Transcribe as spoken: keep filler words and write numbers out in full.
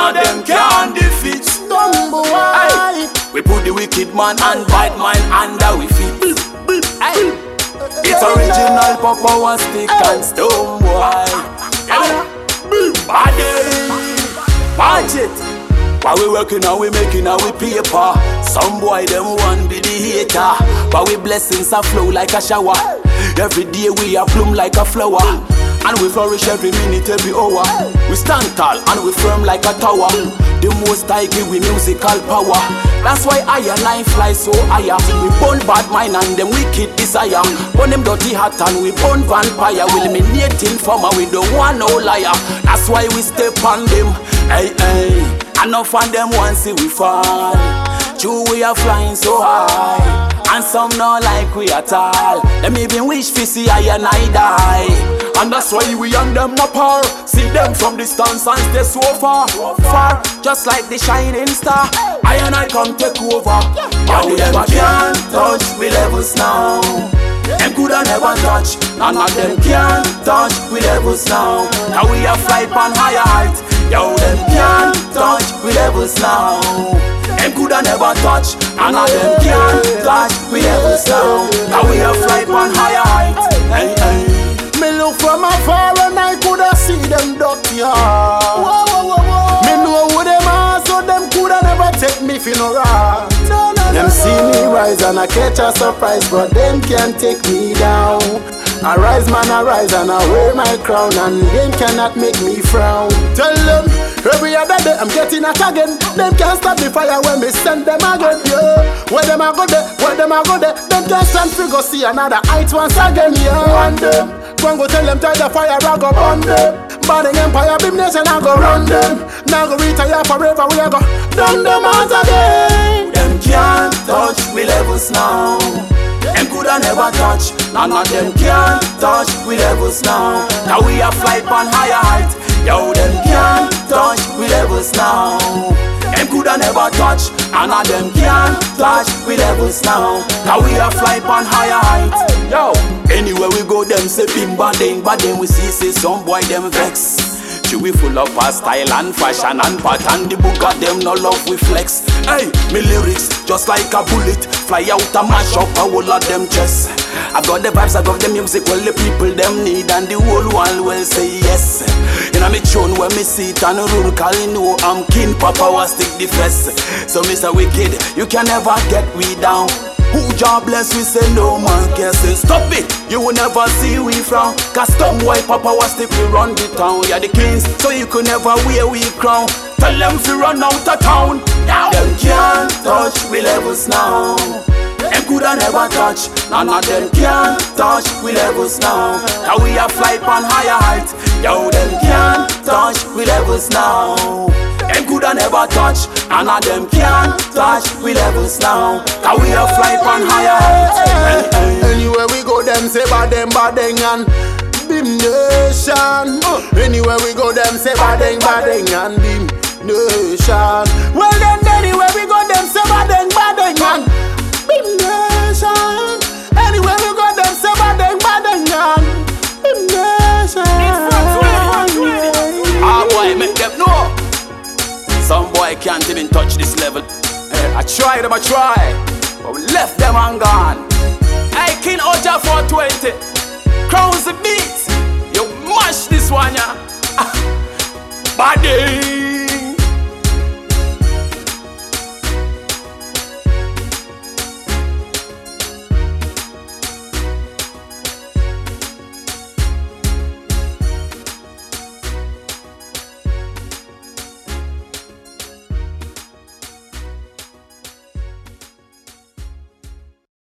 of them can defeat. Hey, we put the wicked man and bad man under we feet. Hey, it's original Papa was stick and stone boy. Body, watch it. While we working and we making and we paper, some boy them want be the hater. But we blessings a flow like a shower. Every day we a bloom like a flower, and we flourish every minute, every hour. We stand tall and we firm like a tower. The most I give we musical power. That's why I and I fly so higher. We burn bad mind and them wicked desire. Burn them dirty heart and we burn vampire. We eliminate informer, we don't want no liar. That's why we step on them. Hey, hey. Enough of them want see we fall. True, we are flying so high, and some not like we at all. Them even wish to see I and I die. And that's why we and them not par. See them from distance and stay so far, far, just like the shining star. I and I come take over. But them can't touch we levels now. Them coulda never touch. None of them can't touch we levels now. Now we are fly on higher heights. Yo, them can't touch we levels now. Them coulda never touch. None of them can't touch we levels now. Now we are fly on higher heights. Hey, hey. Me look from afar and I coulda see them dirty heart. Whoa, whoa, whoa, whoa. Me know who them are, so them coulda never take me for no rat. No, no, them no, see no. me rise and I catch a surprise, but them can't take me down. I rise, man, I rise and I wear my crown, and them cannot make me frown. Tell them, every other day I'm getting at again. Them can't stop the fire when me send them again, yeah. Where them I go there, where them I go there. Them can't stand free, go see another height once again, yeah. And them, go go tell them, tell the fire, I go burn them. Burning empire, beam nation, I go run them. Now go retire forever, we go done them out again. Them can't touch we levels now. Them coulda never touch. None of them can't touch we levels now. Now we are fly on higher height. Yo, them can't touch we levels now. Them coulda never touch. None of them can't touch we levels now. Now we are fly on higher height. Yo, anywhere we go, them say bim bading, but then we see say some boy them vex. She we full of our style and fashion and pattern. The book of them no love we flex. Hey, me lyrics just like a bullet, fly out and mash up a whole of them chest. I got the vibes, I got the music, well the people them need, and the whole world will say yes. You know me tune when me see it and rule, call you know I'm king, Papa was stick the fest. So Mister Wicked, you can never get we down. Who jobless we say no man can say stop it. You will never see we frown. Cause some white Papa was stick we run the town. Yeah the kings, so you could never wear we crown. Tell them to run out of town. Now them can't touch we levels now. Them coulda never touch. None of them can't touch we levels now. Now we are fly on higher heights. Yo, them can't touch we levels now. Them coulda never touch. None of them can't touch we levels now. Now we are fly on higher heights. Hey, hey. Anywhere we go, them say badeng, badeng and Bim Nation. uh. Anywhere we go, them say badeng, badeng and Bim Nation. Well then, anywhere we go, them say badeng, badeng and Bim Nation. Anywhere we go, them say badeng, badeng and Bim Nation. Ah boy, make them know. Some boy can't even touch this level. Hey, I tried them, I try, but we left them and gone. Hey, King Oja four twenty, Crowns the beat. You mash this one, yeah. Body.